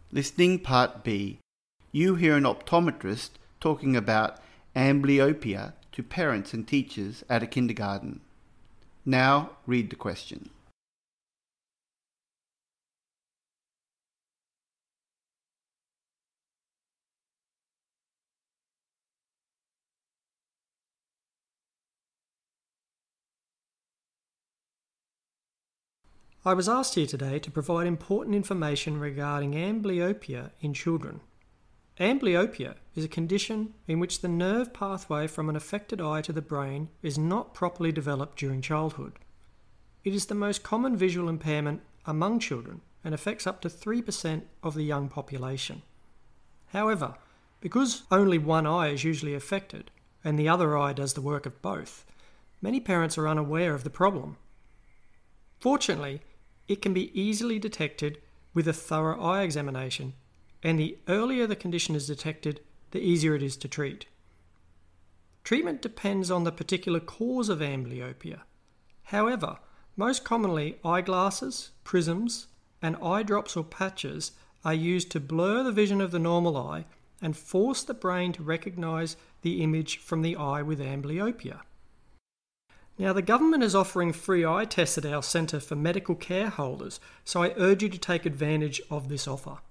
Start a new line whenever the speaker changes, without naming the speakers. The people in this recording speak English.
Listening Part B. You hear an optometrist talking about amblyopia to parents and teachers at a kindergarten. Now read the question.
I was asked here today to provide important information regarding amblyopia in children. Amblyopia is a condition in which the nerve pathway from an affected eye to the brain is not properly developed during childhood. It is the most common visual impairment among children and affects up to 3% of the young population. However, because only one eye is usually affected and the other eye does the work of both, many parents are unaware of the problem. Fortunately, it can be easily detected with a thorough eye examination, and the earlier the condition is detected, the easier it is to treat. Treatment depends on the particular cause of amblyopia. However, most commonly eyeglasses, prisms, and eye drops or patches are used to blur the vision of the normal eye and force the brain to recognise the image from the eye with amblyopia. Now, the government is offering free eye tests at our Centre for Medical Care Holders, so I urge you to take advantage of this offer.